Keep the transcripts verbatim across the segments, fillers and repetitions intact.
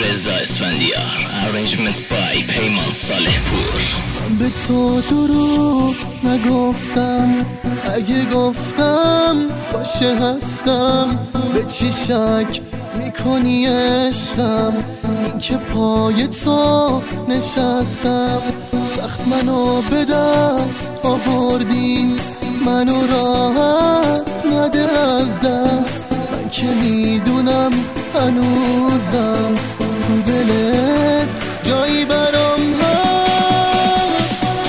رضا اسفندیار. Arrangement by پیمان صالح پور. من به تو دروغ نگفتم، اگه گفتم باشه هستم. به چی شک میکنی عشقم؟ این که پای تو نشستم. سخت منو به دست آوردی، منو راحت نده از دست. من که میدونم هنوزم تو دلت جایی برام هست.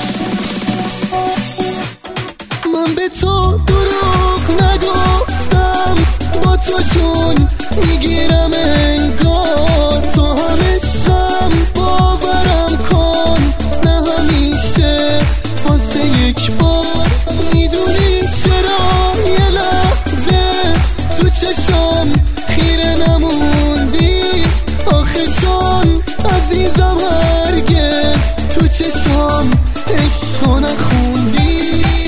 من به تو دروغ نگفتم، با تو جون میگیرم انگار. تو هم عشقم باورم کن، نه همیشه واسه یک بار. میدونی چرا یه لحظه تو چشم خیره نموندی؟ آخه چون عزیزم هرگز تو چشم عشقو نخوندی.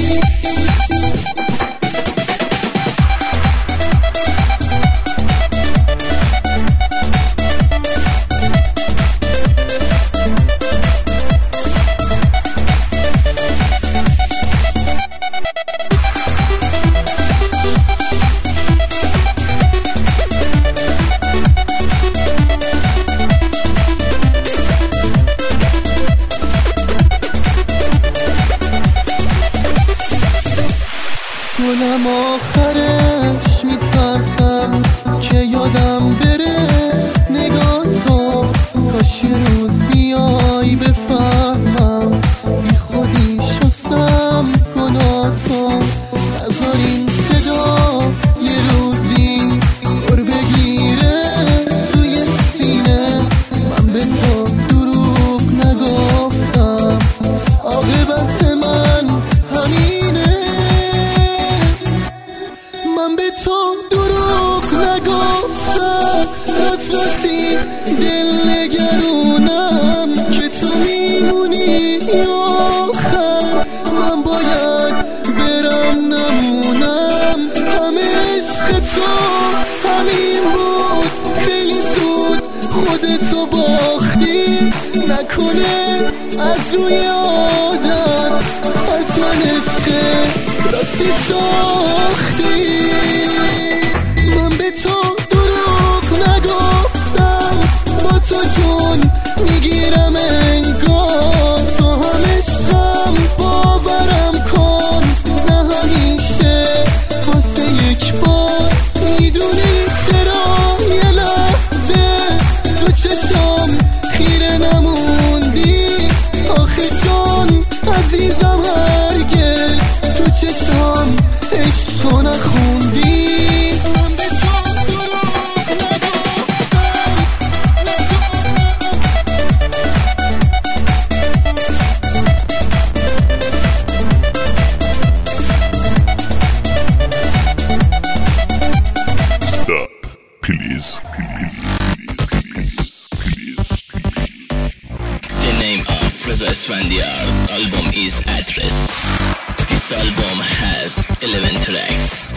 گلم آخرش میترسم که یادم بره نگاه تو. کاش یه روز بیای بفهمم بی خودی شستم گناه تو. نذار این صدا یه روزی بر بگیره توی سینه. من به تو دروغ نگفتم، عاقبت من همینه. من به تو دروغ نگفتم، راست راستی دل نگرونم که تو میمونی آخر. من باید برم نمونم، همه عشق تو همین بود. خیلی زود خودتو باختی، نکنه از روی عادت از من عشق راستی ساختی. من به تو دروغ نگفتم، با تو جون میگیرم انگار. تو هم عشقم باورم کن، نه همیشه واسه یک بار. میدونی چرا یه لحظه تو چشم خیره نموندی؟ آخه چون عزیزم هرگز تو چشم عشقو نخوندی. Stop, please, please, please, please, please. The name of Reza Esfandiar's album is Address. This album has eleven tracks.